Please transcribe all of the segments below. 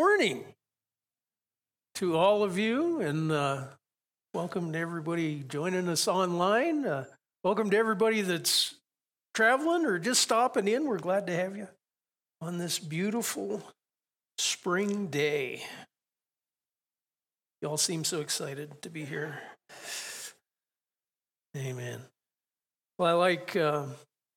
morning to all of you, and welcome to everybody joining us online. Welcome to everybody that's traveling or just stopping in. We're glad to have you on this beautiful spring day. Y'all seem so excited to be here. Amen. Well, we'll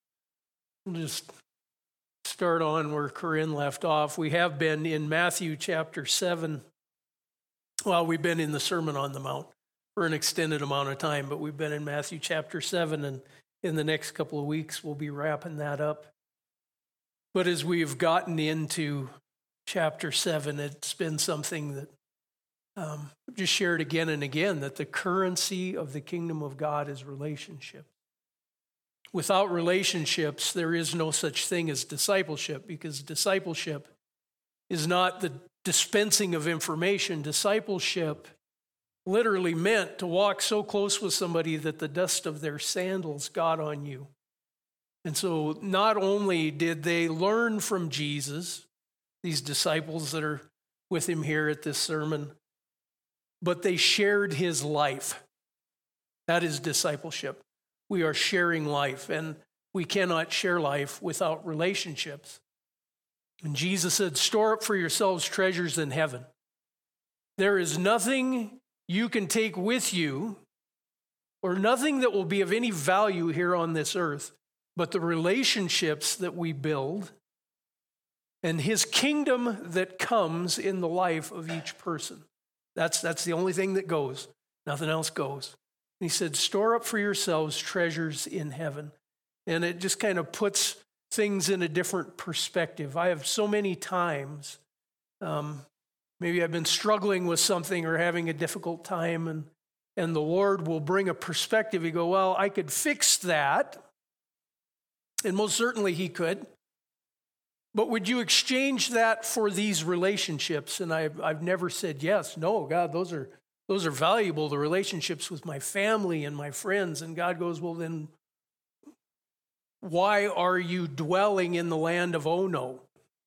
just start on where Corinne left off. We have been in Matthew chapter 7. Well, we've been in the Sermon on the Mount for an extended amount of time, but we've been in Matthew chapter 7, and in the next couple of weeks, we'll be wrapping that up. But as we've gotten into chapter 7, it's been something that I've just shared again and again, that the currency of the kingdom of God is relationship. Without relationships, there is no such thing as discipleship, because discipleship is not the dispensing of information. Discipleship literally meant to walk so close with somebody that the dust of their sandals got on you. And so not only did they learn from Jesus, these disciples that are with him here at this sermon, but they shared his life. That is discipleship. We are sharing life, and we cannot share life without relationships. And Jesus said, store up for yourselves treasures in heaven. There is nothing you can take with you, or nothing that will be of any value here on this earth, but the relationships that we build and his kingdom that comes in the life of each person. That's the only thing that goes. Nothing else goes. And he said, store up for yourselves treasures in heaven. And it just kind of puts things in a different perspective. I have so many times, maybe I've been struggling with something or having a difficult time, and the Lord will bring a perspective. You go, well, I could fix that. And most certainly he could. But would you exchange that for these relationships? And I've never said yes. No, God, those are valuable, the relationships with my family and my friends. And God goes, well, then why are you dwelling in the land of Ono?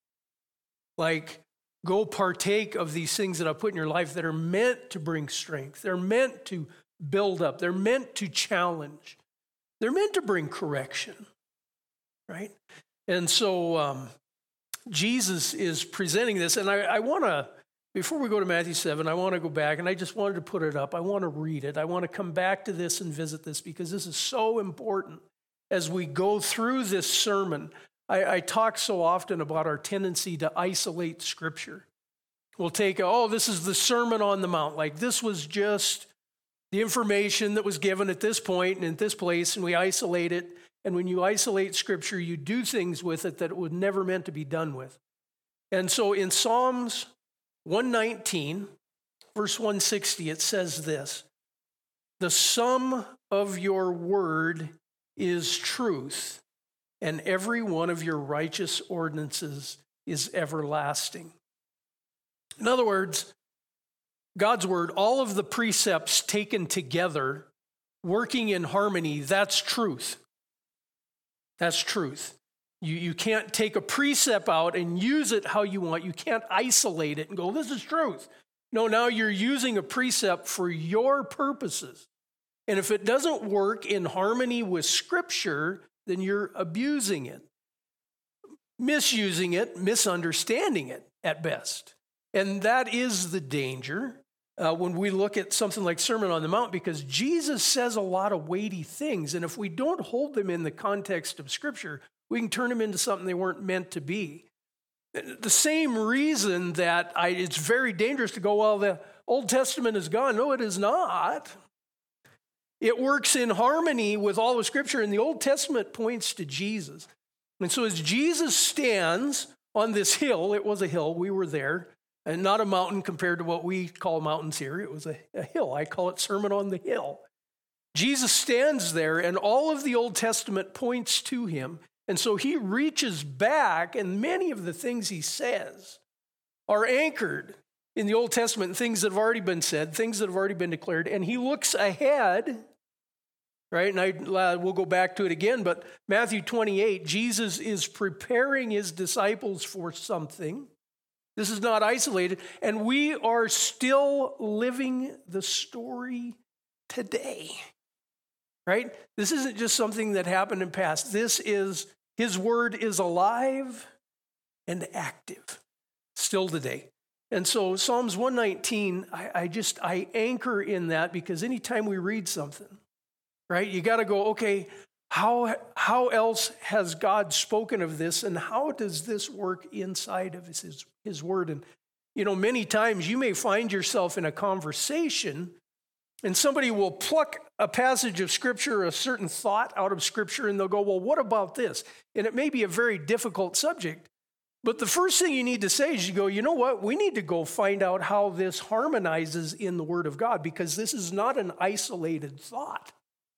Like, go partake of these things that I've put in your life that are meant to bring strength. They're meant to build up. They're meant to challenge. They're meant to bring correction, right? And so Jesus is presenting this, and I want to, before we go to Matthew 7, I want to go back, and I just wanted to put it up. I want to read it. I want to come back to this and visit this, because this is so important as we go through this sermon. I talk so often about our tendency to isolate Scripture. We'll take, this is the Sermon on the Mount. Like, this was just the information that was given at this point and at this place, and we isolate it. And when you isolate Scripture, you do things with it that it was never meant to be done with. And so in Psalms 119, verse 160, it says this: the sum of your word is truth, and every one of your righteous ordinances is everlasting. In other words, God's word, all of the precepts taken together, working in harmony, that's truth. That's truth. You can't take a precept out and use it how you want. You can't isolate it and go, this is truth. No, now you're using a precept for your purposes. And if it doesn't work in harmony with Scripture, then you're abusing it, misusing it, misunderstanding it at best. And that is the danger when we look at something like Sermon on the Mount, because Jesus says a lot of weighty things. And if we don't hold them in the context of Scripture, we can turn them into something they weren't meant to be. The same reason that it's very dangerous to go, well, the Old Testament is gone. No, it is not. It works in harmony with all of Scripture, and the Old Testament points to Jesus. And so as Jesus stands on this hill, it was a hill, we were there, and not a mountain compared to what we call mountains here. It was a hill. I call it Sermon on the Hill. Jesus stands there, and all of the Old Testament points to him. And so he reaches back, and many of the things he says are anchored in the Old Testament, things that have already been said, things that have already been declared. And he looks ahead, right? And we'll go back to it again, but Matthew 28, Jesus is preparing his disciples for something This is not isolated. And we are still living the story today, right? This isn't just something that happened in past. His word is alive and active still today. And so Psalms 119, I anchor in that, because anytime we read something, right, you got to go, okay, how else has God spoken of this, and how does this work inside of his word? And, many times you may find yourself in a conversation and somebody will pluck a passage of Scripture, a certain thought out of Scripture, and they'll go, well, what about this? And it may be a very difficult subject. But the first thing you need to say is you go, you know what? We need to go find out how this harmonizes in the Word of God, because this is not an isolated thought,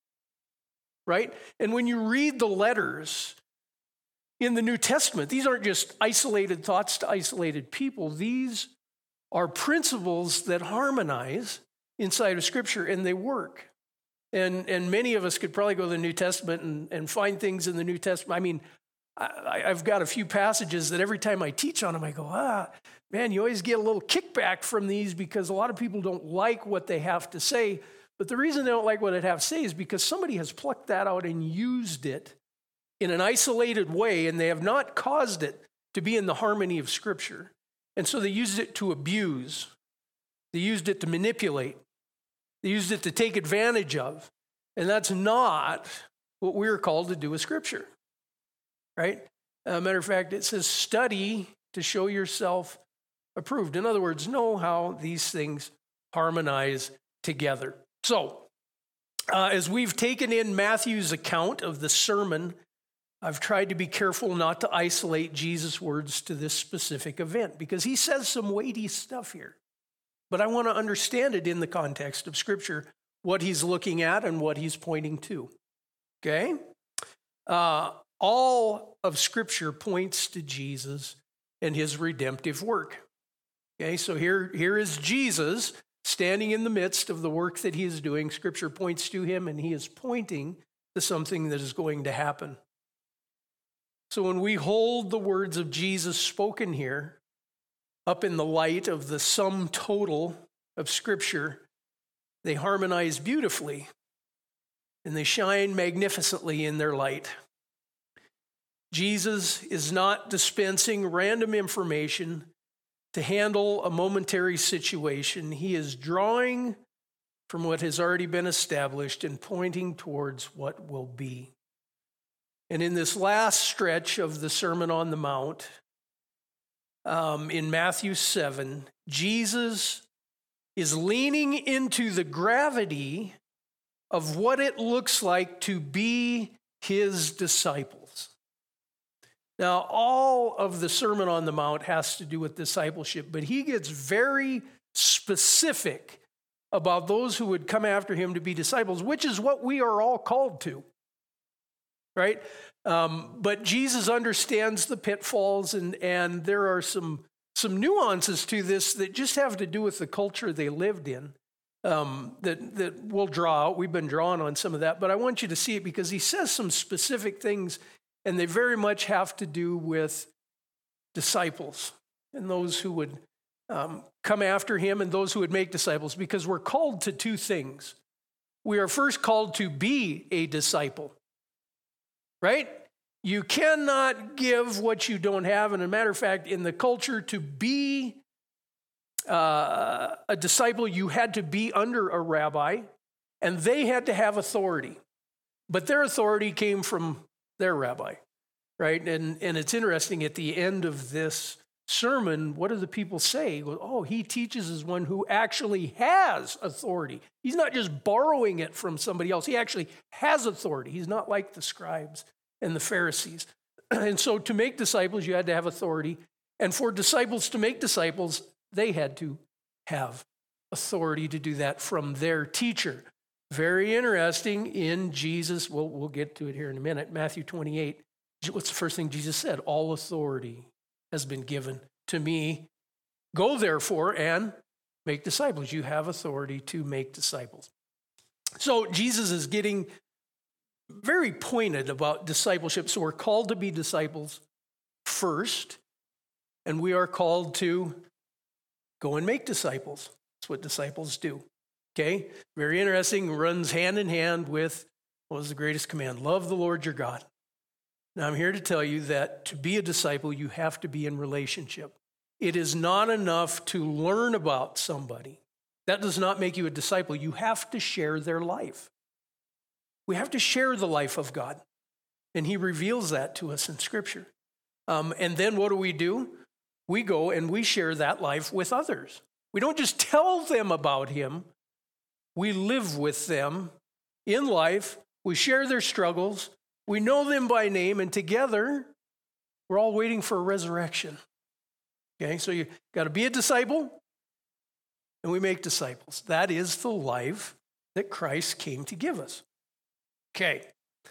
right? And when you read the letters in the New Testament, these aren't just isolated thoughts to isolated people. These are principles that harmonize inside of Scripture, and they work. And many of us could probably go to the New Testament and find things in the New Testament. I mean, I've got a few passages that every time I teach on them, I go, man, you always get a little kickback from these, because a lot of people don't like what they have to say. But the reason they don't like what it have to say is because somebody has plucked that out and used it in an isolated way, and they have not caused it to be in the harmony of Scripture. And so they used it to abuse. They used it to manipulate. They used it to take advantage of. And that's not what we're called to do with Scripture. Right? Matter of fact, it says study to show yourself approved. In other words, know how these things harmonize together. So, as we've taken in Matthew's account of the sermon, I've tried to be careful not to isolate Jesus' words to this specific event, because he says some weighty stuff here. But I want to understand it in the context of Scripture, what he's looking at and what he's pointing to. Okay? All of Scripture points to Jesus and his redemptive work. Okay, so here is Jesus standing in the midst of the work that he is doing. Scripture points to him, and he is pointing to something that is going to happen. So when we hold the words of Jesus spoken here up in the light of the sum total of Scripture, they harmonize beautifully, and they shine magnificently in their light. Jesus is not dispensing random information to handle a momentary situation. He is drawing from what has already been established and pointing towards what will be. And in this last stretch of the Sermon on the Mount, in Matthew 7, Jesus is leaning into the gravity of what it looks like to be his disciples. Now, all of the Sermon on the Mount has to do with discipleship, but he gets very specific about those who would come after him to be disciples, which is what we are all called to, right? But Jesus understands the pitfalls, and there are some nuances to this that just have to do with the culture they lived in, that we'll draw out. We've been drawing on some of that, but I want you to see it because he says some specific things, and they very much have to do with disciples and those who would come after him and those who would make disciples, because we're called to two things. We are first called to be a disciple, right? You cannot give what you don't have. And as a matter of fact, in the culture, to be a disciple, you had to be under a rabbi, and they had to have authority. But their authority came from their rabbi, right? And it's interesting, at the end of this sermon, what do the people say? Oh, he teaches as one who actually has authority. He's not just borrowing it from somebody else. He actually has authority. He's not like the scribes and the Pharisees. And so to make disciples, you had to have authority. And for disciples to make disciples, they had to have authority to do that from their teacher. Very interesting in Jesus. We'll get to it here in a minute. Matthew 28. What's the first thing Jesus said? All authority has been given to me. Go therefore and make disciples. You have authority to make disciples. So Jesus is getting very pointed about discipleship. So we're called to be disciples first. and we are called to go and make disciples. That's what disciples do. Okay? Very interesting. Runs hand in hand with what was the greatest command? Love the Lord your God. Now, I'm here to tell you that to be a disciple, you have to be in relationship. It is not enough to learn about somebody. That does not make you a disciple. You have to share their life. We have to share the life of God. And he reveals that to us in Scripture. And then what do? We go and we share that life with others. We don't just tell them about him. We live with them in life. We share their struggles. We know them by name. And together, we're all waiting for a resurrection. Okay, so you got to be a disciple, and we make disciples. That is the life that Christ came to give us. Okay.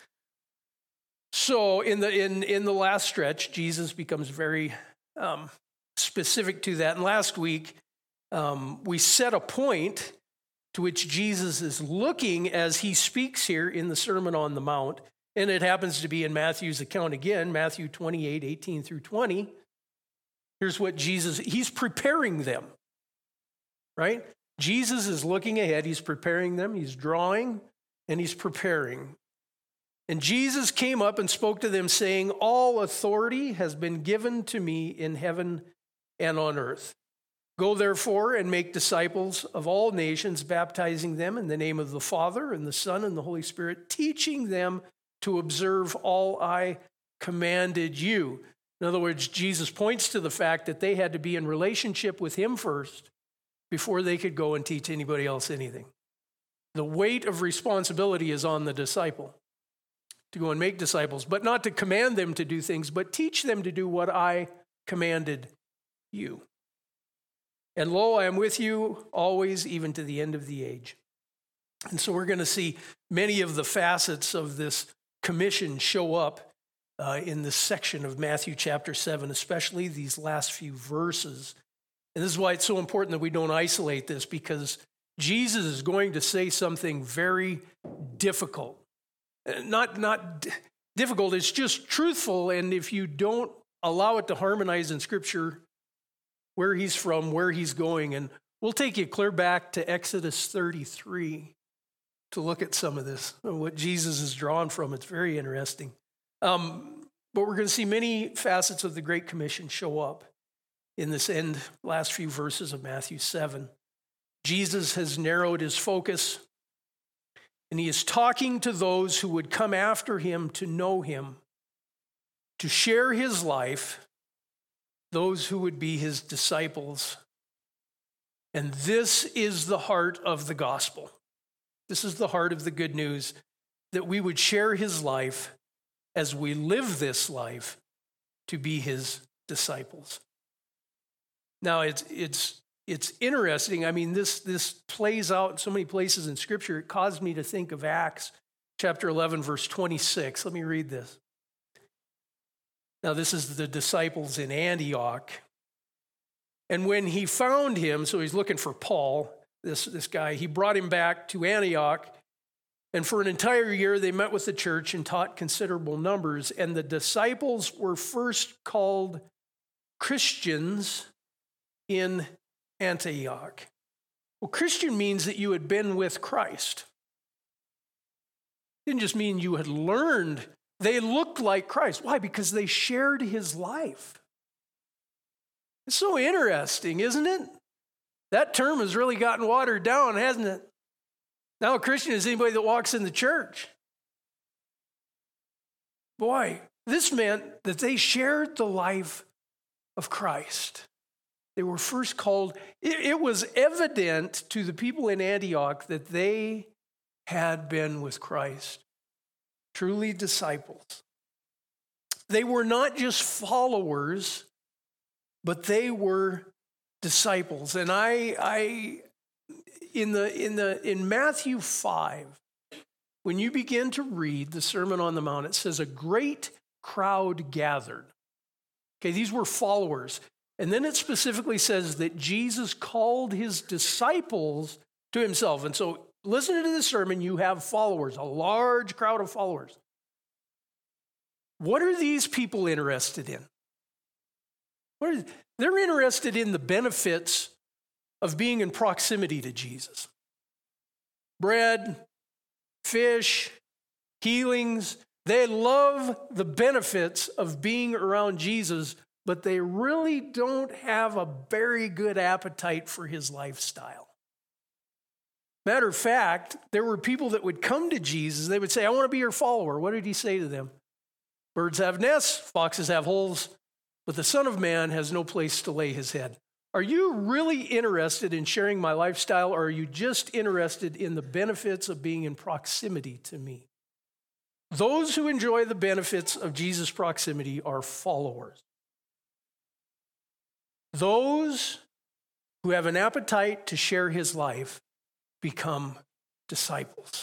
So in the last stretch, Jesus becomes very specific to that. And last week, we set a point to which Jesus is looking as he speaks here in the Sermon on the Mount. And it happens to be in Matthew's account again, Matthew 28, 18 through 20. Here's what he's preparing them, right? Jesus is looking ahead. He's preparing them. He's drawing and he's preparing. And Jesus came up and spoke to them saying, all authority has been given to me in heaven and on earth. Go therefore and make disciples of all nations, baptizing them in the name of the Father and the Son and the Holy Spirit, teaching them to observe all I commanded you. In other words, Jesus points to the fact that they had to be in relationship with him first before they could go and teach anybody else anything. The weight of responsibility is on the disciple to go and make disciples, but not to command them to do things, but teach them to do what I commanded you. And lo, I am with you always, even to the end of the age. And so we're going to see many of the facets of this commission show up in this section of Matthew chapter 7, especially these last few verses. And this is why it's so important that we don't isolate this, because Jesus is going to say something very difficult. Not difficult, it's just truthful. And if you don't allow it to harmonize in Scripture, where he's from, where he's going, and we'll take you clear back to Exodus 33 to look at some of this, what Jesus is drawn from. It's very interesting. But we're going to see many facets of the Great Commission show up in this last few verses of Matthew 7. Jesus has narrowed his focus, and he is talking to those who would come after him to know him, to share his life, those who would be his disciples. And this is the heart of the gospel. This is the heart of the good news, that we would share his life as we live this life to be his disciples. Now, it's interesting. I mean, this plays out in so many places in Scripture. It caused me to think of Acts chapter 11, verse 26. Let me read this. Now, this is the disciples in Antioch. And when he found him, so he's looking for Paul, this guy, he brought him back to Antioch. And for an entire year, they met with the church and taught considerable numbers. And the disciples were first called Christians in Antioch. Well, Christian means that you had been with Christ. It didn't just mean you had learned. They looked like Christ. Why? Because they shared his life. It's so interesting, isn't it? That term has really gotten watered down, hasn't it? Now a Christian is anybody that walks in the church. Boy, this meant that they shared the life of Christ. They were first called. It was evident to the people in Antioch that they had been with Christ, truly disciples. They were not just followers, but they were disciples. And in Matthew 5, when you begin to read the Sermon on the Mount, it says a great crowd gathered. Okay, these were followers. And then it specifically says that Jesus called his disciples to himself. And so listening to this sermon, you have followers, a large crowd of followers. What are these people interested in? They're interested in the benefits of being in proximity to Jesus. Bread, fish, healings. They love the benefits of being around Jesus, but they really don't have a very good appetite for his lifestyle. Matter of fact, there were people that would come to Jesus. They would say, I want to be your follower. What did he say to them? Birds have nests, foxes have holes, but the Son of Man has no place to lay his head. Are you really interested in sharing my lifestyle, or are you just interested in the benefits of being in proximity to me? Those who enjoy the benefits of Jesus' proximity are followers. Those who have an appetite to share his life become disciples.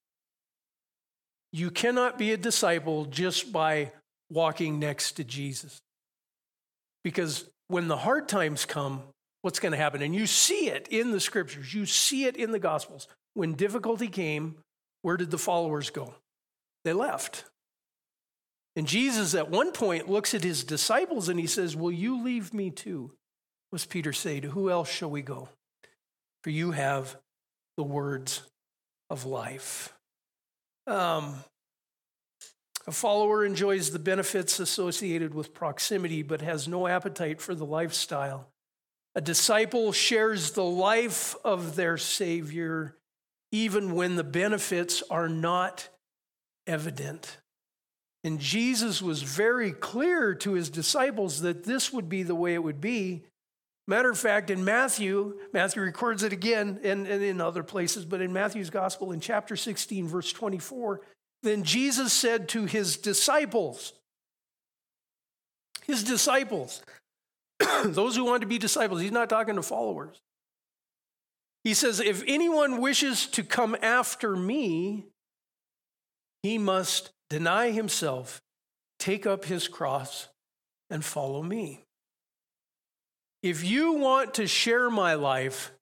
You cannot be a disciple just by walking next to Jesus. Because when the hard times come, what's going to happen? And you see it in the scriptures. You see it in the Gospels. When difficulty came, where did the followers go? They left. And Jesus at one point looks at his disciples and he says, will you leave me too? What does Peter say? To who else shall we go? For you have the words of life. A follower enjoys the benefits associated with proximity, but has no appetite for the lifestyle. A disciple shares the life of their Savior, even when the benefits are not evident. And Jesus was very clear to his disciples that this would be the way it would be. Matter of fact, in Matthew records it again and in other places, but in Matthew's gospel in chapter 16, verse 24, then Jesus said to his disciples, those who want to be disciples, he's not talking to followers. He says, if anyone wishes to come after me, he must deny himself, take up his cross, and follow me. If you want to share my life,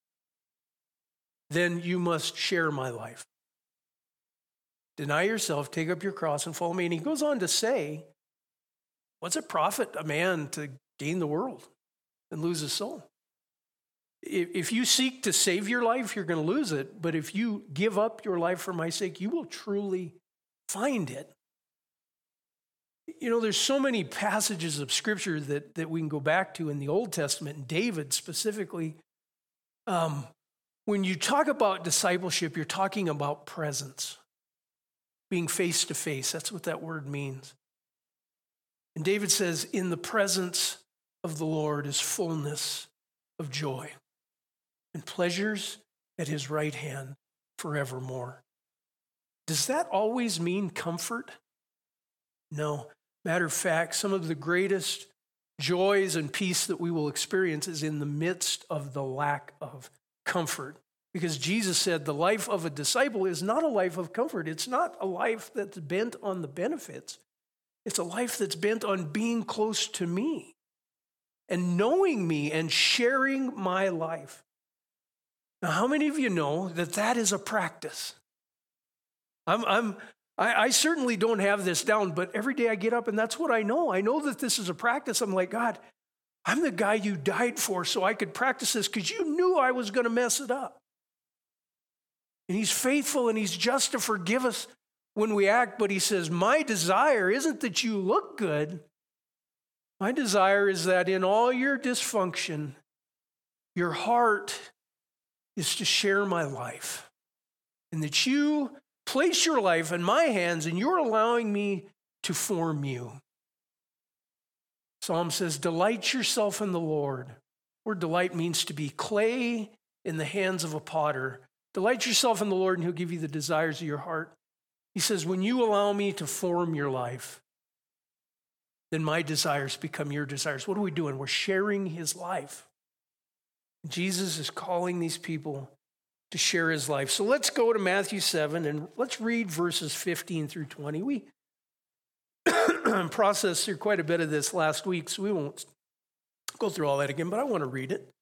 then you must share my life. Deny yourself, take up your cross, and follow me. And he goes on to say, what's it profit a man to gain the world and lose his soul? If you seek to save your life, you're going to lose it. But if you give up your life for my sake, you will truly find it. You know, there's so many passages of Scripture that we can go back to in the Old Testament, and David specifically. When you talk about discipleship, you're talking about presence, being face to face. That's what that word means. And David says, in the presence of the Lord is fullness of joy, and pleasures at his right hand forevermore. Does that always mean comfort? No. Matter of fact, some of the greatest joys and peace that we will experience is in the midst of the lack of comfort. Because Jesus said the life of a disciple is not a life of comfort. It's not a life that's bent on the benefits. It's a life that's bent on being close to me and knowing me and sharing my life. Now, how many of you know that that is a practice? I certainly don't have this down, but every day I get up and that's what I know. I know that this is a practice. I'm like, God, I'm the guy you died for so I could practice this because you knew I was going to mess it up. And he's faithful and he's just to forgive us when we act, but he says, my desire isn't that you look good. My desire is that in all your dysfunction, your heart is to share my life and that you place your life in my hands and you're allowing me to form you. Psalm says, delight yourself in the Lord. The word delight means to be clay in the hands of a potter. Delight yourself in the Lord and he'll give you the desires of your heart. He says, when you allow me to form your life, then my desires become your desires. What are we doing? We're sharing his life. Jesus is calling these people to share his life. So let's go to Matthew 7 and let's read verses 15 through 20. We processed through quite a bit of this last week, so we won't go through all that again, but I want to read it.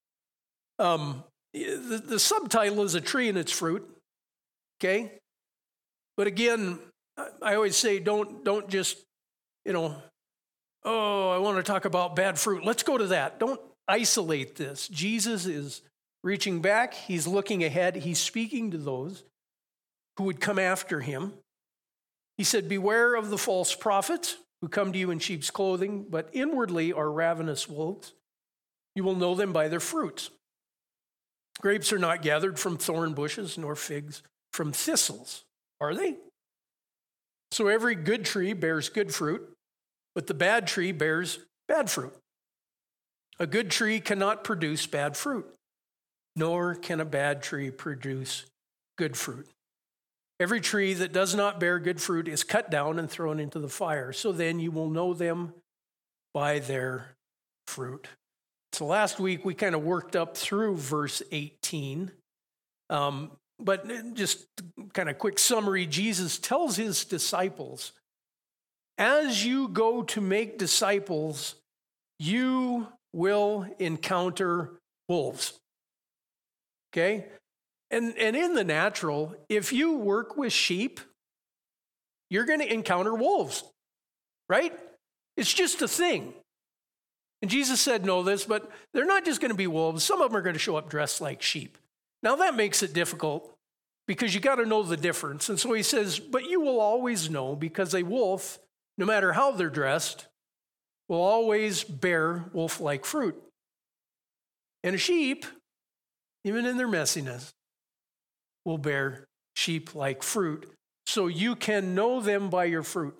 The subtitle is A Tree and Its Fruit, okay? But again, I always say don't just, Oh, I want to talk about bad fruit. Let's go to that. Don't isolate this. Jesus is reaching back. He's looking ahead. He's speaking to those who would come after him. He said, beware of the false prophets who come to you in sheep's clothing, but inwardly are ravenous wolves. You will know them by their fruits. Grapes are not gathered from thorn bushes, nor figs from thistles, are they? So every good tree bears good fruit, but the bad tree bears bad fruit. A good tree cannot produce bad fruit, nor can a bad tree produce good fruit. Every tree that does not bear good fruit is cut down and thrown into the fire. So then you will know them by their fruit. So last week we kind of worked up through verse 18. But just kind of quick summary, Jesus tells his disciples, as you go to make disciples, you will encounter wolves. Okay? And in the natural, if you work with sheep, you're going to encounter wolves, right? It's just a thing. And Jesus said, know this, but they're not just going to be wolves. Some of them are going to show up dressed like sheep. Now that makes it difficult because you got to know the difference. And so he says, but you will always know because a wolf, no matter how they're dressed, will always bear wolf-like fruit. And a sheep, even in their messiness, will bear sheep-like fruit. So you can know them by your fruit.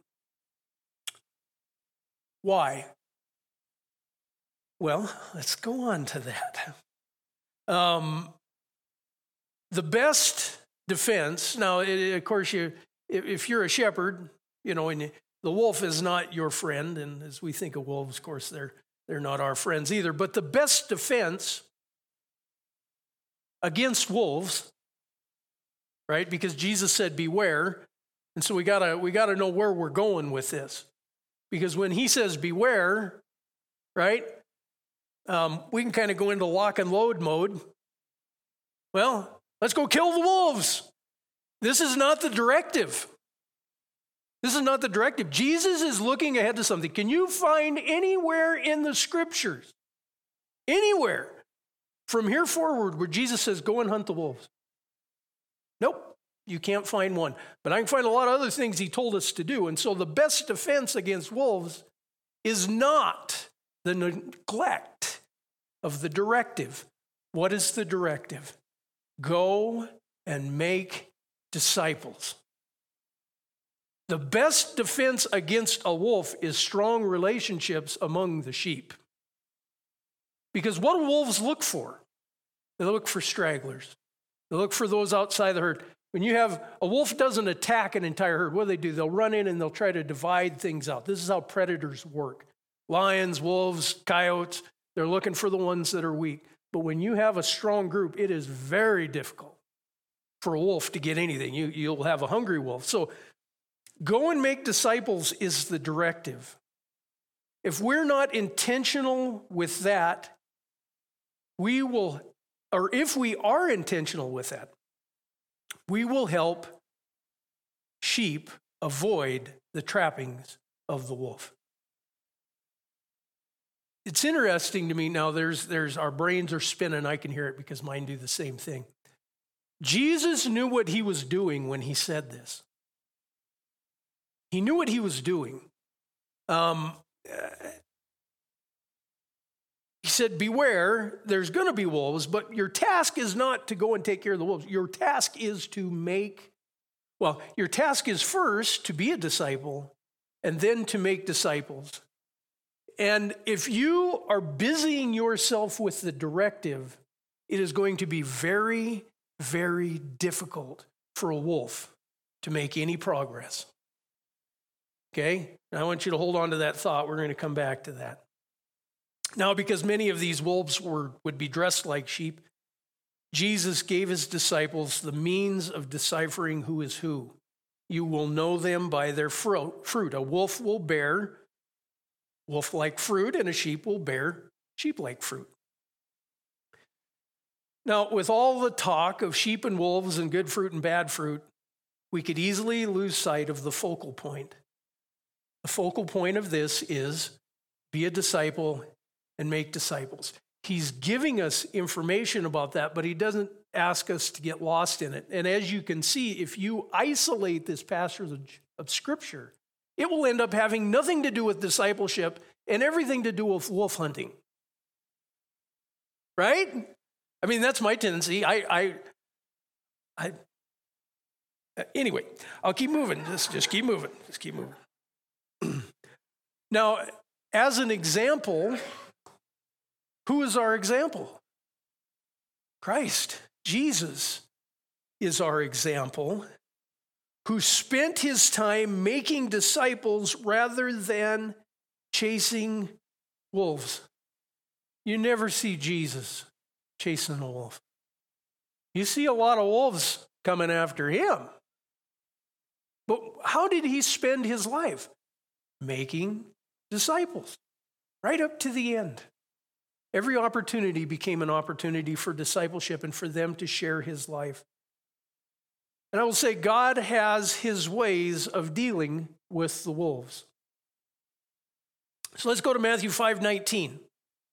Why? Well, let's go on to that. The best defense, now, of course, if you're a shepherd, and the wolf is not your friend, and as we think of wolves, of course, they're not our friends either. But the best defense against wolves, right? Because Jesus said, beware. And so we gotta know where we're going with this. Because when he says beware, right? We can kind of go into lock and load mode. Well, let's go kill the wolves. This is not the directive. This is not the directive. Jesus is looking ahead to something. Can you find anywhere in the scriptures, anywhere from here forward where Jesus says, go and hunt the wolves? Nope, you can't find one. But I can find a lot of other things he told us to do. And so the best defense against wolves is not the neglect of the directive. What is the directive? Go and make disciples. The best defense against a wolf is strong relationships among the sheep. Because what do wolves look for? They look for stragglers. They look for those outside the herd. When you have, a wolf doesn't attack an entire herd. What do? They'll run in and they'll try to divide things out. This is how predators work. Lions, wolves, coyotes, they're looking for the ones that are weak. But when you have a strong group, it is very difficult for a wolf to get anything. You'll have a hungry wolf. So go and make disciples is the directive. If we're not intentional with that, we will, or if we are intentional with that, we will help sheep avoid the trappings of the wolf. It's interesting to me now, there's our brains are spinning. I can hear it because mine do the same thing. Jesus knew what he was doing when he said this. He knew what he was doing. He said, beware, there's going to be wolves, but your task is not to go and take care of the wolves. Your task is your task is first to be a disciple and then to make disciples. And if you are busying yourself with the directive, it is going to be very, very difficult for a wolf to make any progress. Okay? And I want you to hold on to that thought. We're going to come back to that. Now, because many of these wolves would be dressed like sheep, Jesus gave his disciples the means of deciphering who is who. You will know them by their fruit. A wolf will bear wolf-like fruit, and a sheep will bear sheep-like fruit. Now, with all the talk of sheep and wolves and good fruit and bad fruit, we could easily lose sight of the focal point. The focal point of this is be a disciple and make disciples. He's giving us information about that, but he doesn't ask us to get lost in it. And as you can see, if you isolate this passage of Scripture, it will end up having nothing to do with discipleship and everything to do with wolf hunting. Right? I mean, that's my tendency. Anyway, I'll keep moving. Just keep moving. Just keep moving. Now, as an example, who is our example? Christ. Jesus is our example, who spent his time making disciples rather than chasing wolves. You never see Jesus chasing a wolf. You see a lot of wolves coming after him. But how did he spend his life? Making disciples, right up to the end. Every opportunity became an opportunity for discipleship and for them to share his life. And I will say, God has his ways of dealing with the wolves. So let's go to Matthew 5:19.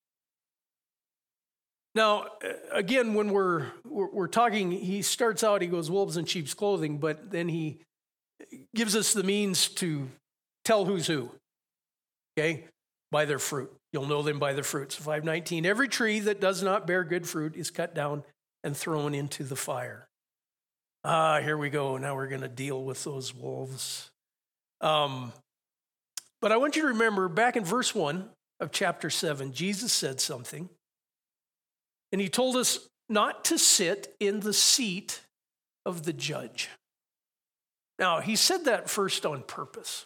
Now, again, when we're talking, he starts out, he goes, wolves in sheep's clothing, but then he gives us the means to tell who's who, okay? By their fruit. You'll know them by their fruits. 5:19, every tree that does not bear good fruit is cut down and thrown into the fire. Here we go. Now we're going to deal with those wolves. But I want you to remember back in verse 1 of chapter 7, Jesus said something. And he told us not to sit in the seat of the judge. Now, he said that first on purpose.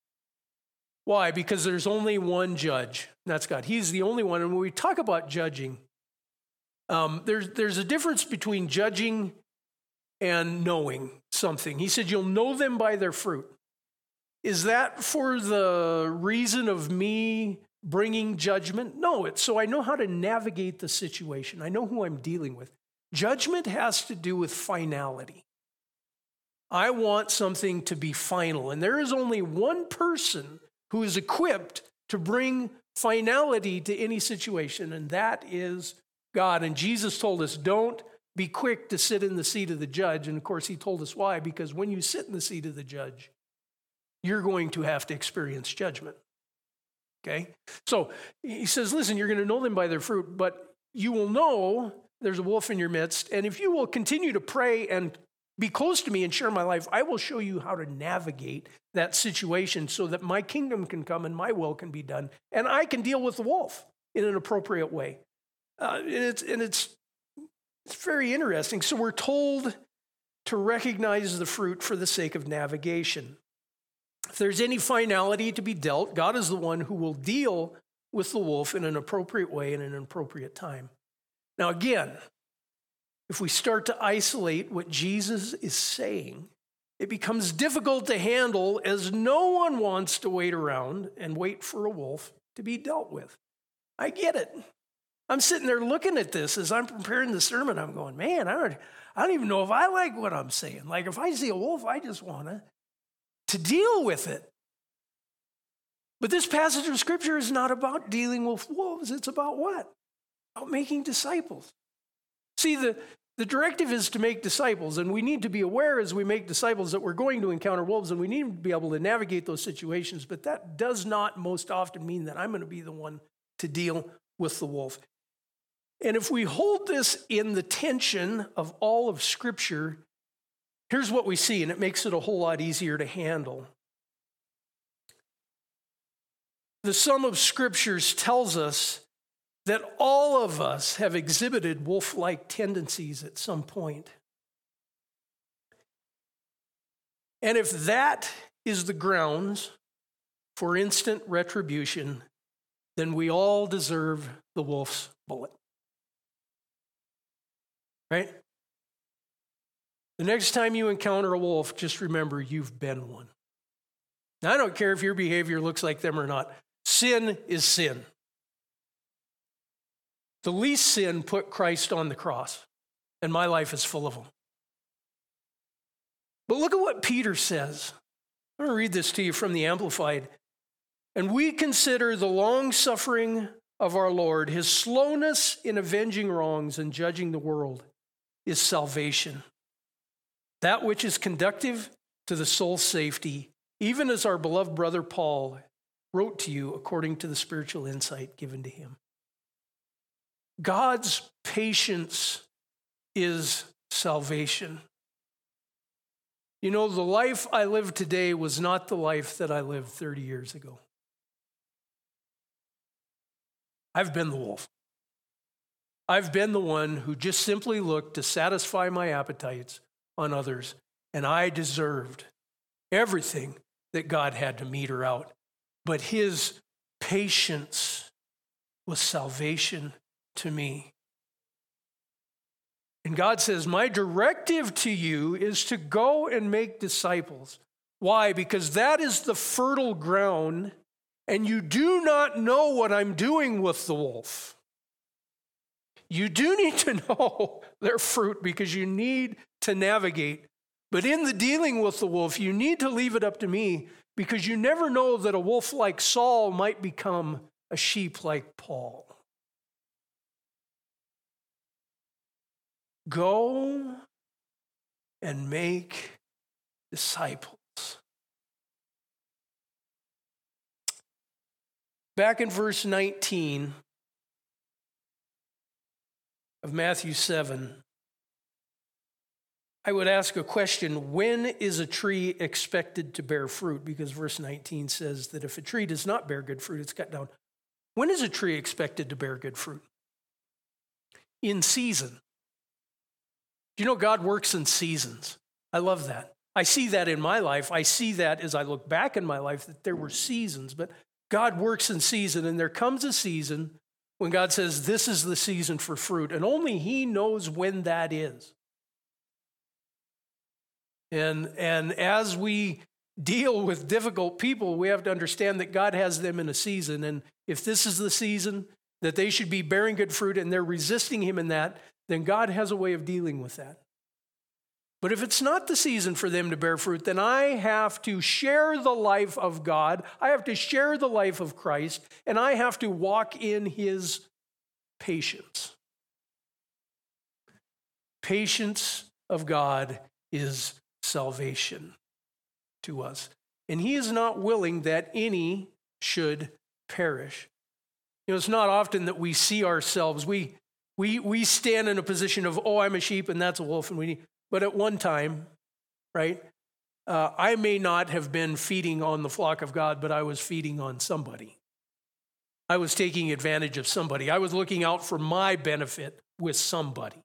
Why? Because there's only one judge, and that's God. He's the only one. And when we talk about judging, there's a difference between judging and knowing something. He said, you'll know them by their fruit. Is that for the reason of me bringing judgment? No, it's so I know how to navigate the situation. I know who I'm dealing with. Judgment has to do with finality. I want something to be final, and there is only one person who is equipped to bring finality to any situation, and that is God. And Jesus told us, don't be quick to sit in the seat of the judge. And of course, he told us why, because when you sit in the seat of the judge, you're going to have to experience judgment. Okay? So he says, listen, you're going to know them by their fruit, but you will know there's a wolf in your midst. And if you will continue to pray and be close to me and share my life, I will show you how to navigate that situation so that my kingdom can come and my will can be done. And I can deal with the wolf in an appropriate way. It's very interesting. So we're told to recognize the fruit for the sake of navigation. If there's any finality to be dealt, God is the one who will deal with the wolf in an appropriate way and in an appropriate time. Now, again, if we start to isolate what Jesus is saying, it becomes difficult to handle as no one wants to wait around and wait for a wolf to be dealt with. I get it. I'm sitting there looking at this as I'm preparing the sermon. I'm going, man, I don't even know if I like what I'm saying. Like if I see a wolf, I just want to deal with it. But this passage of Scripture is not about dealing with wolves. It's about what? About making disciples. See, the directive is to make disciples, and we need to be aware as we make disciples that we're going to encounter wolves, and we need to be able to navigate those situations, but that does not most often mean that I'm going to be the one to deal with the wolf. And if we hold this in the tension of all of Scripture, here's what we see, and it makes it a whole lot easier to handle. The sum of Scriptures tells us that all of us have exhibited wolf-like tendencies at some point. And if that is the grounds for instant retribution, then we all deserve the wolf's bullet. Right? The next time you encounter a wolf, just remember you've been one. Now, I don't care if your behavior looks like them or not. Sin is sin. The least sin put Christ on the cross, and my life is full of them. But look at what Peter says. I'm going to read this to you from the Amplified. And we consider the long suffering of our Lord, his slowness in avenging wrongs and judging the world, is salvation. That which is conducive to the soul's safety, even as our beloved brother Paul wrote to you according to the spiritual insight given to him. God's patience is salvation. You know, the life I live today was not the life that I lived 30 years ago. I've been the wolf. I've been the one who just simply looked to satisfy my appetites on others, and I deserved everything that God had to meter out. But his patience was salvation to me. And God says, my directive to you is to go and make disciples. Why? Because that is the fertile ground, and you do not know what I'm doing with the wolf. You do need to know their fruit because you need to navigate. But in the dealing with the wolf, you need to leave it up to me because you never know that a wolf like Saul might become a sheep like Paul. Go and make disciples. Back in verse 19 of Matthew 7, I would ask a question: when is a tree expected to bear fruit? Because verse 19 says that if a tree does not bear good fruit, it's cut down. When is a tree expected to bear good fruit? In season. Do you know God works in seasons? I love that. I see that in my life. I see that as I look back in my life that there were seasons, but God works in season, and there comes a season when God says this is the season for fruit, and only he knows when that is. And as we deal with difficult people, we have to understand that God has them in a season, and if this is the season that they should be bearing good fruit and they're resisting him in that, then God has a way of dealing with that. But if it's not the season for them to bear fruit, then I have to share the life of God. I have to share the life of Christ, and I have to walk in his patience. Patience of God is salvation to us. And he is not willing that any should perish. You know, it's not often that we see ourselves, we stand in a position of, oh, I'm a sheep and that's a wolf, and but at one time, right, I may not have been feeding on the flock of God, but I was feeding on somebody. I was taking advantage of somebody. I was looking out for my benefit with somebody.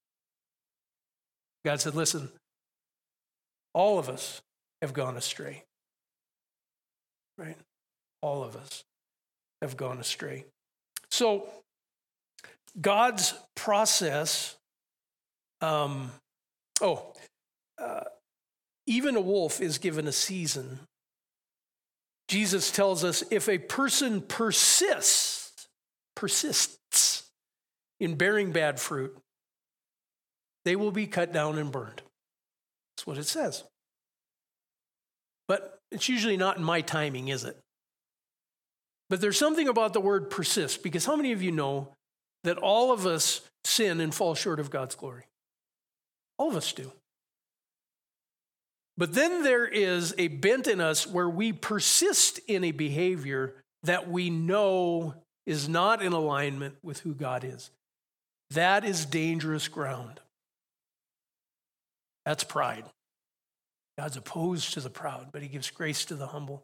God said, listen, all of us have gone astray, right? All of us have gone astray. So God's process, even a wolf is given a season. Jesus tells us if a person persists in bearing bad fruit, they will be cut down and burned. That's what it says. But it's usually not in my timing, is it? But there's something about the word persist, because how many of you know that all of us sin and fall short of God's glory? All of us do. But then there is a bent in us where we persist in a behavior that we know is not in alignment with who God is. That is dangerous ground. That's pride. God's opposed to the proud, but he gives grace to the humble.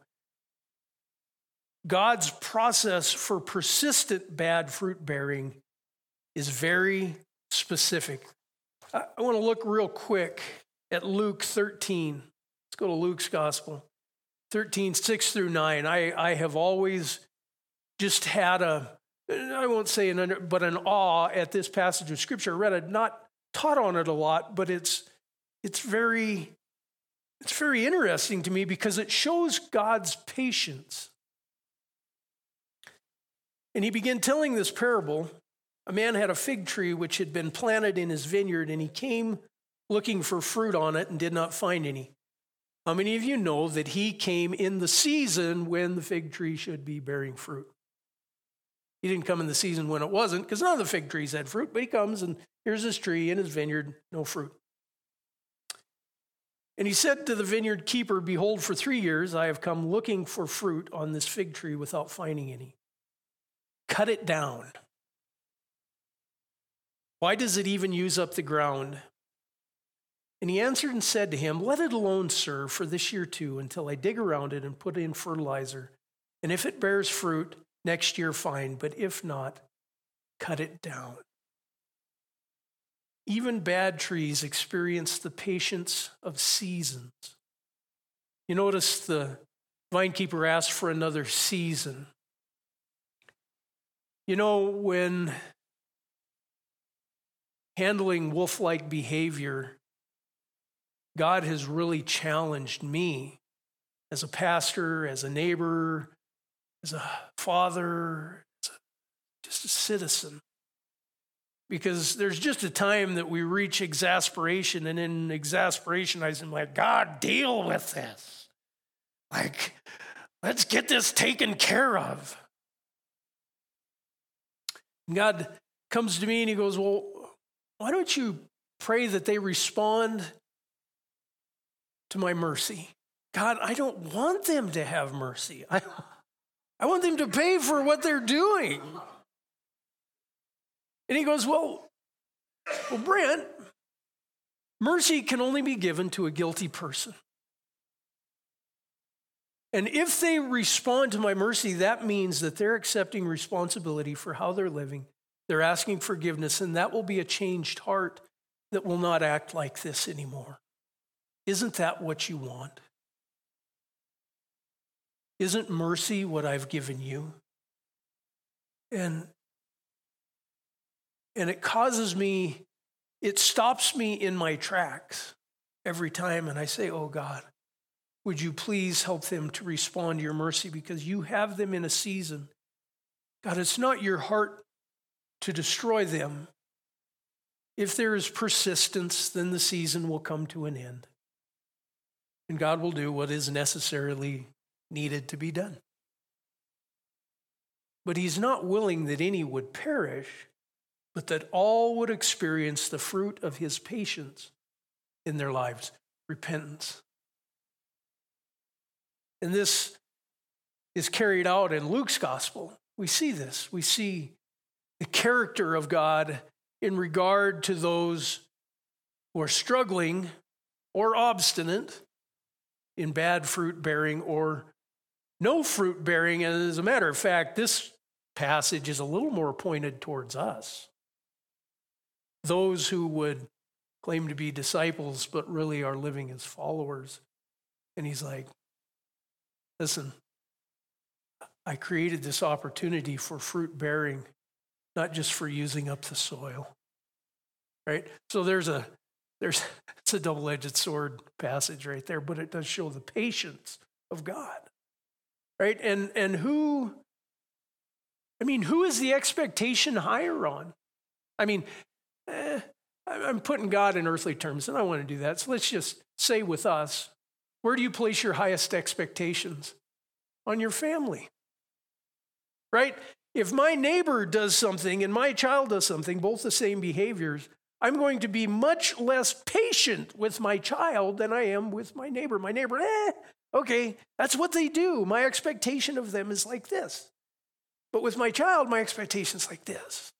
God's process for persistent bad fruit bearing is very specific. I want to look real quick at Luke 13. Let's go to Luke's gospel. 13, 6 through 9. I have always just had I won't say but an awe at this passage of scripture. I read it, not taught on it a lot, but it's very interesting to me because it shows God's patience. And he began telling this parable. A man had a fig tree which had been planted in his vineyard, and he came looking for fruit on it and did not find any. How many of you know that he came in the season when the fig tree should be bearing fruit? He didn't come in the season when it wasn't, because none of the fig trees had fruit, but he comes and here's his tree in his vineyard, no fruit. And he said to the vineyard keeper, behold, for 3 years I have come looking for fruit on this fig tree without finding any. Cut it down. Why does it even use up the ground? And he answered and said to him, let it alone, sir, for this year too, until I dig around it and put in fertilizer. And if it bears fruit, next year fine, but if not, cut it down. Even bad trees experience the patience of seasons. You notice the vinekeeper asked for another season. You know, when handling wolf-like behavior, God has really challenged me as a pastor, as a neighbor, as a father, just a citizen. Because there's just a time that we reach exasperation, and in exasperation, I'm like, God, deal with this. Like, let's get this taken care of. And God comes to me and he goes, well, why don't you pray that they respond to my mercy? God, I don't want them to have mercy. I want them to pay for what they're doing. And he goes, well, Brent, mercy can only be given to a guilty person. And if they respond to my mercy, that means that they're accepting responsibility for how they're living. They're asking forgiveness, and that will be a changed heart that will not act like this anymore. Isn't that what you want? Isn't mercy what I've given you? And it causes me, it stops me in my tracks every time, and I say, oh God, would you please help them to respond to your mercy, because you have them in a season. God, it's not your heart to destroy them. If there is persistence, then the season will come to an end. And God will do what is necessarily needed to be done. But he's not willing that any would perish, but that all would experience the fruit of his patience in their lives, repentance. And this is carried out in Luke's gospel. We see this. We see the character of God in regard to those who are struggling or obstinate in bad fruit bearing or no fruit bearing. And as a matter of fact, this passage is a little more pointed towards us. Those who would claim to be disciples but really are living as followers. And he's like, listen, I created this opportunity for fruit bearing, not just for using up the soil. Right? So it's a double-edged sword passage right there, but it does show the patience of God. Right? And who is the expectation higher on? I mean, I'm putting God in earthly terms, and I want to do that. So let's just say with us, where do you place your highest expectations? On your family. Right? If my neighbor does something and my child does something, both the same behaviors, I'm going to be much less patient with my child than I am with my neighbor. My neighbor, okay, that's what they do. My expectation of them is like this. But with my child, my expectation is like this.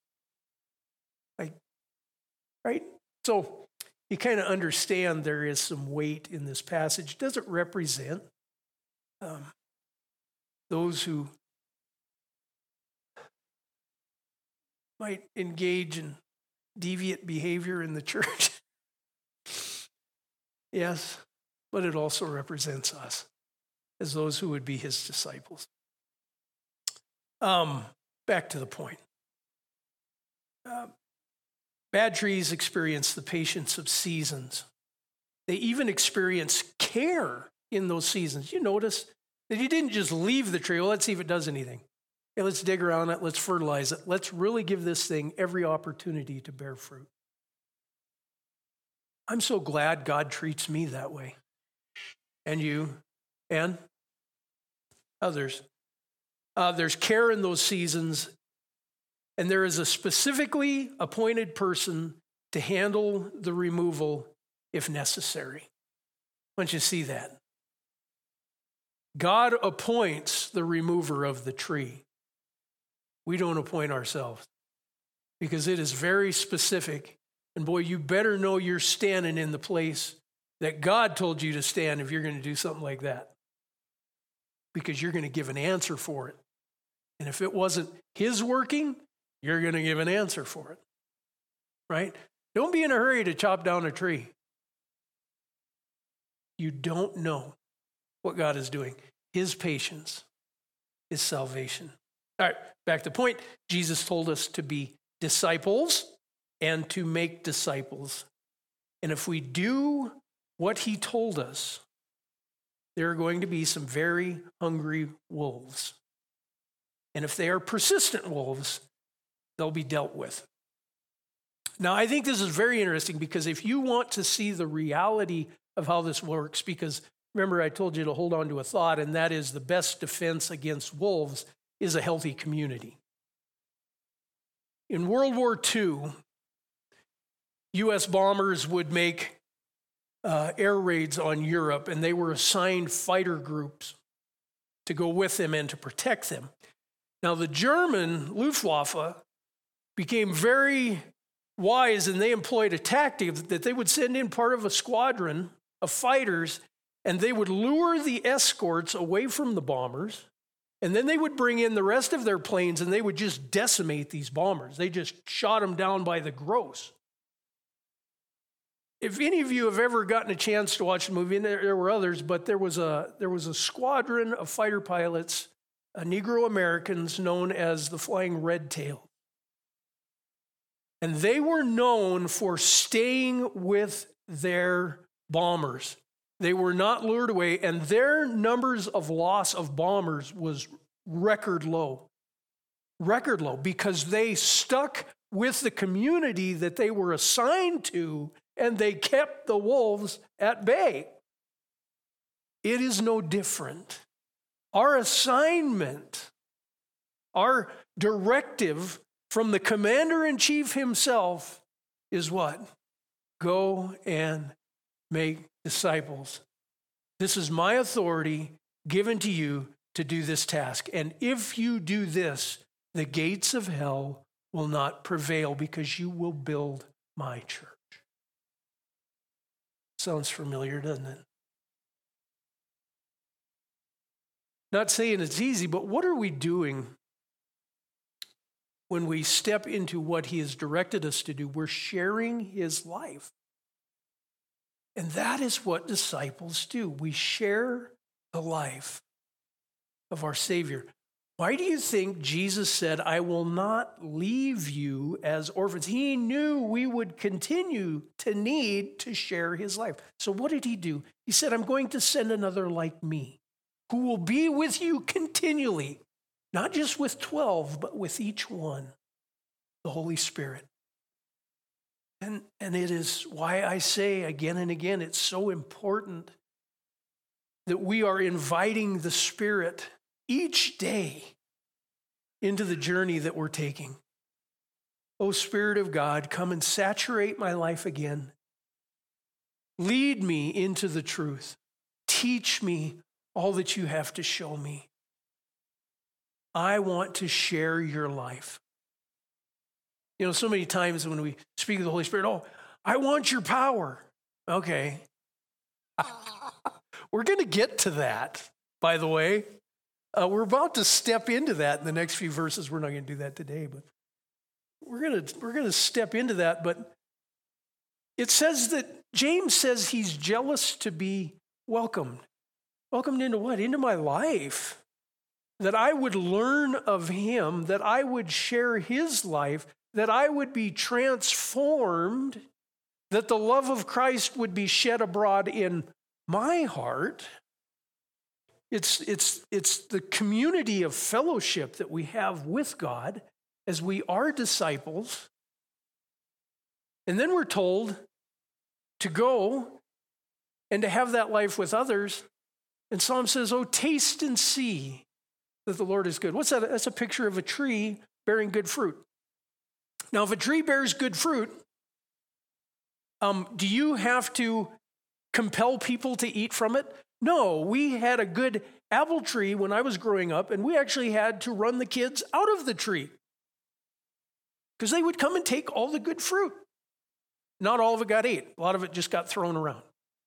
Right? So you kind of understand there is some weight in this passage. Does it represent those who might engage in deviant behavior in the church? Yes, but it also represents us as those who would be his disciples. Back to the point. Bad trees experience the patience of seasons. They even experience care in those seasons. You notice that he didn't just leave the tree. Well, let's see if it does anything. Okay, let's dig around it. Let's fertilize it. Let's really give this thing every opportunity to bear fruit. I'm so glad God treats me that way. and you and others. There's care in those seasons, and there is a specifically appointed person to handle the removal if necessary. I want you to see that. God appoints the remover of the tree. We don't appoint ourselves because it is very specific. And boy, you better know you're standing in the place that God told you to stand if you're going to do something like that, because you're going to give an answer for it. And if it wasn't his working, you're going to give an answer for it, right? Don't be in a hurry to chop down a tree. You don't know what God is doing. His patience is salvation. All right, back to the point. Jesus told us to be disciples and to make disciples. And if we do what he told us, there are going to be some very hungry wolves. And if they are persistent wolves, they'll be dealt with. Now, I think this is very interesting because if you want to see the reality of how this works, because remember I told you to hold on to a thought, and that is the best defense against wolves is a healthy community. In World War II, U.S. bombers would make air raids on Europe, and they were assigned fighter groups to go with them and to protect them. Now, the German Luftwaffe became very wise, and they employed a tactic that they would send in part of a squadron of fighters, and they would lure the escorts away from the bombers, and then they would bring in the rest of their planes, and they would just decimate these bombers. They just shot them down by the gross. If any of you have ever gotten a chance to watch the movie, and there were others, but there was a squadron of fighter pilots, Negro Americans known as the Flying Red Tail. And they were known for staying with their bombers. They were not lured away, and their numbers of loss of bombers was record low, because they stuck with the community that they were assigned to, and they kept the wolves at bay. It is no different. Our assignment, our directive from the commander-in-chief himself is what? Go and make disciples. This is my authority given to you to do this task. And if you do this, the gates of hell will not prevail because you will build my church. Sounds familiar, doesn't it? Not saying it's easy, but what are we doing when we step into what he has directed us to do? We're sharing his life. And that is what disciples do. We share the life of our Savior. Why do you think Jesus said, I will not leave you as orphans? He knew we would continue to need to share his life. So what did he do? He said, I'm going to send another like me, who will be with you continually, not just with 12, but with each one, the Holy Spirit. And it is why I say again and again, it's so important that we are inviting the Spirit each day into the journey that we're taking. Oh, Spirit of God, come and saturate my life again. Lead me into the truth. Teach me all that you have to show me. I want to share your life. You know, so many times when we speak of the Holy Spirit, oh, I want your power. Okay. We're going to get to that, by the way. We're about to step into that in the next few verses. We're not going to do that today, but we're going to step into that. But it says that James says he's jealous to be welcomed. Welcomed into what? Into my life. That I would learn of him, that I would share his life, that I would be transformed, that the love of Christ would be shed abroad in my heart. It's the community of fellowship that we have with God as we are disciples. And then we're told to go and to have that life with others And Psalm says, oh, taste and see that the Lord is good. What's that? That's a picture of a tree bearing good fruit. Now, if a tree bears good fruit, do you have to compel people to eat from it? No, we had a good apple tree when I was growing up, and we actually had to run the kids out of the tree because they would come and take all the good fruit. Not all of it got ate. A lot of it just got thrown around.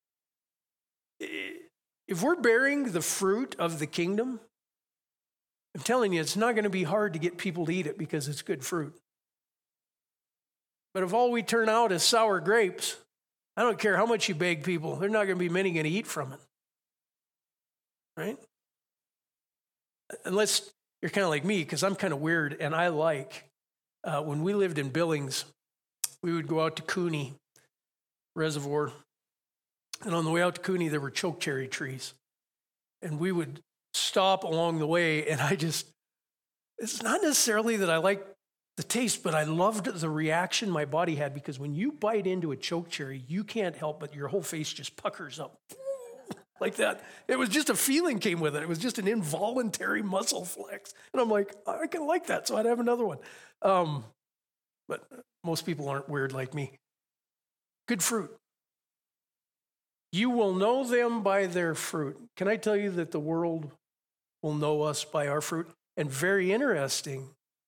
If we're bearing the fruit of the kingdom, I'm telling you, it's not going to be hard to get people to eat it because it's good fruit. But if all we turn out is sour grapes, I don't care how much you beg people, there's not going to be many going to eat from it. Right? Unless you're kind of like me, because I'm kind of weird, and I like, when we lived in Billings, we would go out to Cooney Reservoir, and on the way out to Cooney, there were chokecherry trees. And we would stop along the way, and it's not necessarily that I like the taste, but I loved the reaction my body had, because when you bite into a chokecherry, you can't help but your whole face just puckers up like that. It was just a feeling came with it. It was just an involuntary muscle flex. And I'm like, I can like that, so I'd have another one. But most people aren't weird like me. Good fruit. You will know them by their fruit. Can I tell you that the world will know us by our fruit? And very interesting,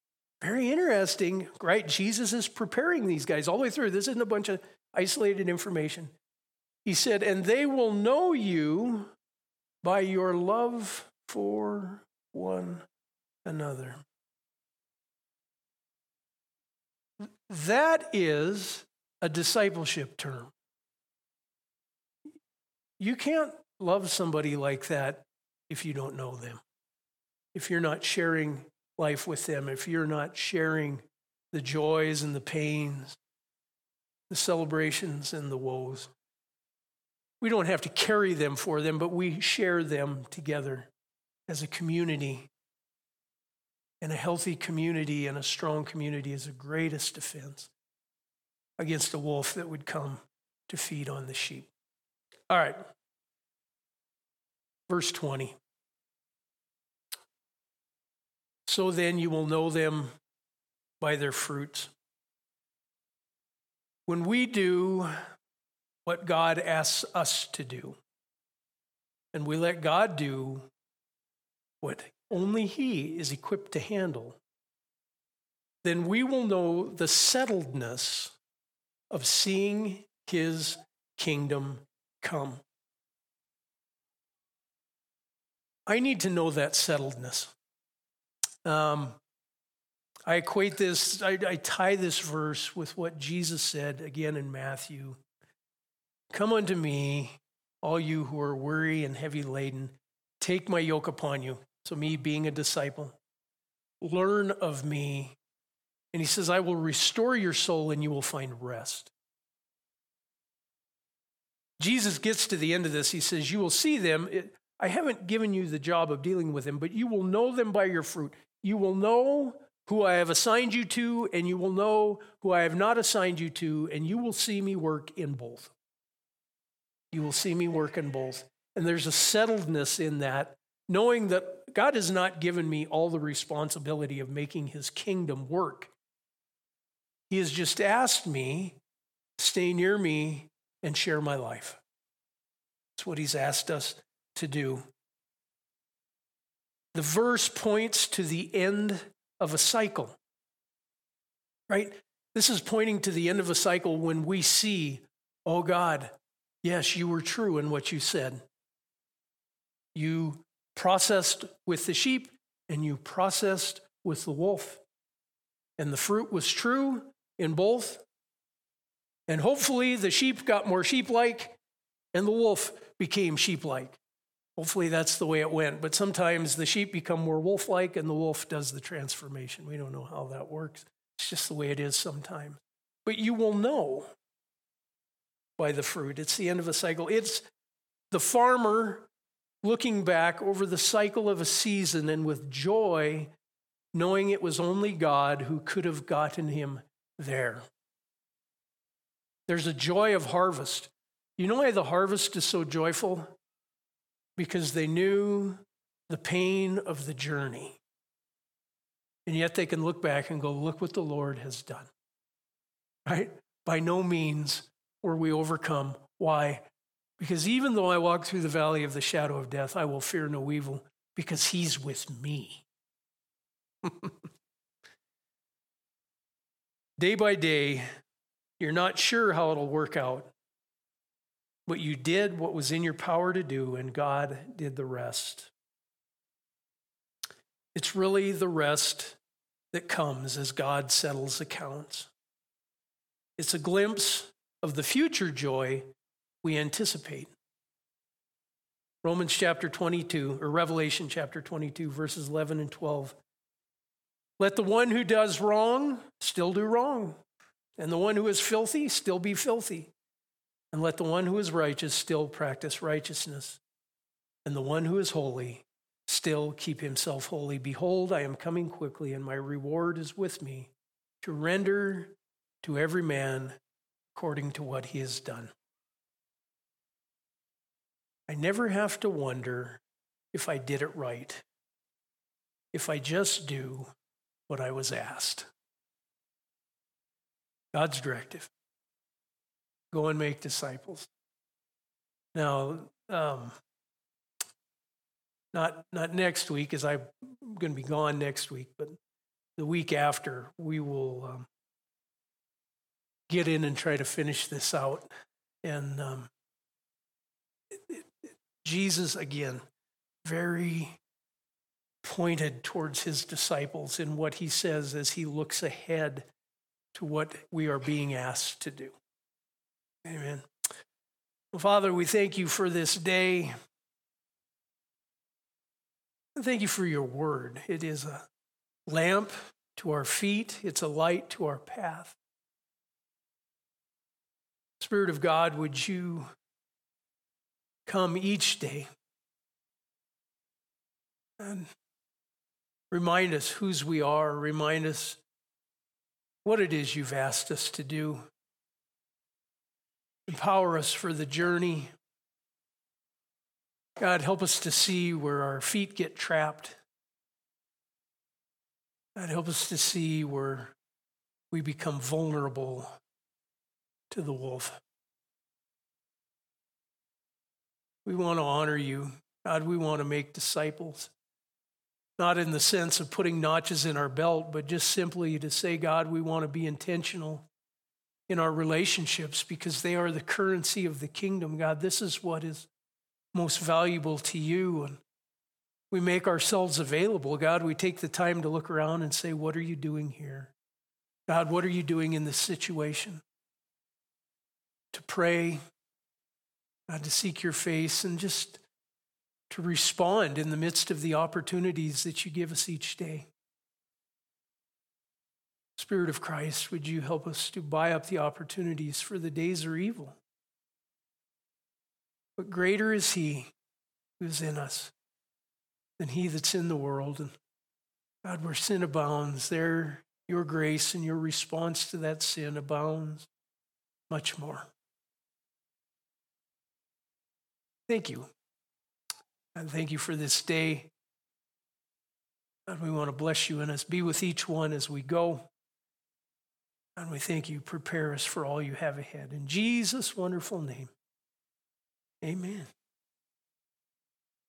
right? Jesus is preparing these guys all the way through. This isn't a bunch of isolated information. He said, and they will know you by your love for one another. That is a discipleship term. You can't love somebody like that if you don't know them, if you're not sharing life with them, if you're not sharing the joys and the pains, the celebrations and the woes. We don't have to carry them for them, but we share them together as a community. And a healthy community and a strong community is the greatest defense against a wolf that would come to feed on the sheep. All right. Verse 20. So then you will know them by their fruits. When we do what God asks us to do, and we let God do what only He is equipped to handle, then we will know the settledness of seeing His kingdom come. I need to know that settledness. I equate this, I tie this verse with what Jesus said again in Matthew. Come unto me, all you who are weary and heavy laden, take my yoke upon you. So me being a disciple, learn of me. And he says, I will restore your soul and you will find rest. Jesus gets to the end of this. He says, you will see them. I haven't given you the job of dealing with them, but you will know them by your fruit. You will know who I have assigned you to, and you will know who I have not assigned you to, and you will see me work in both. You will see me work in both. And there's a settledness in that, knowing that God has not given me all the responsibility of making His kingdom work. He has just asked me, stay near me and share my life. That's what He's asked us to do. The verse points to the end of a cycle, right? This is pointing to the end of a cycle when we see, oh God, yes, you were true in what you said. You processed with the sheep and you processed with the wolf. And the fruit was true in both. And hopefully the sheep got more sheep-like and the wolf became sheep-like. Hopefully that's the way it went. But sometimes the sheep become more wolf-like and the wolf does the transformation. We don't know how that works. It's just the way it is sometimes. But you will know by the fruit. It's the end of a cycle. It's the farmer looking back over the cycle of a season and with joy, knowing it was only God who could have gotten him there. There's a joy of harvest. You know why the harvest is so joyful? because they knew the pain of the journey. And yet they can look back and go, look what the Lord has done. Right? By no means were we overcome. Why? Because even though I walk through the valley of the shadow of death, I will fear no evil, because he's with me. Day by day, you're not sure how it'll work out, but you did what was in your power to do, and God did the rest. It's really the rest that comes as God settles accounts. It's a glimpse of the future joy we anticipate. Revelation chapter 22, verses 11 and 12. Let the one who does wrong still do wrong, and the one who is filthy still be filthy. And let the one who is righteous still practice righteousness, and the one who is holy still keep himself holy. Behold, I am coming quickly, and my reward is with me to render to every man according to what he has done. I never have to wonder if I did it right, if I just do what I was asked. God's directive. Go and make disciples. Now, not next week, as I'm going to be gone next week, but the week after, we will get in and try to finish this out. And Jesus, again, very pointed towards his disciples in what he says as he looks ahead to what we are being asked to do. Amen. Well, Father, we thank you for this day. Thank you for your word. It is a lamp to our feet. It's a light to our path. Spirit of God, would you come each day and remind us whose we are, remind us what it is you've asked us to do. Empower us for the journey. God, help us to see where our feet get trapped. God, help us to see where we become vulnerable to the wolf. We want to honor you. God, we want to make disciples. Not in the sense of putting notches in our belt, but just simply to say, God, we want to be intentional in our relationships because they are the currency of the kingdom. God, this is what is most valuable to you. And we make ourselves available. God, we take the time to look around and say, what are you doing here? God, what are you doing in this situation? To pray, God, to seek your face, and just to respond in the midst of the opportunities that you give us each day. Spirit of Christ, would you help us to buy up the opportunities, for the days are evil. But greater is he who is in us than he that's in the world. And God, where sin abounds, there your grace and your response to that sin abounds much more. Thank you. And thank you for this day. God, we want to bless you in us. Be with each one as we go. And we thank you. Prepare us for all you have ahead. In Jesus' wonderful name, amen.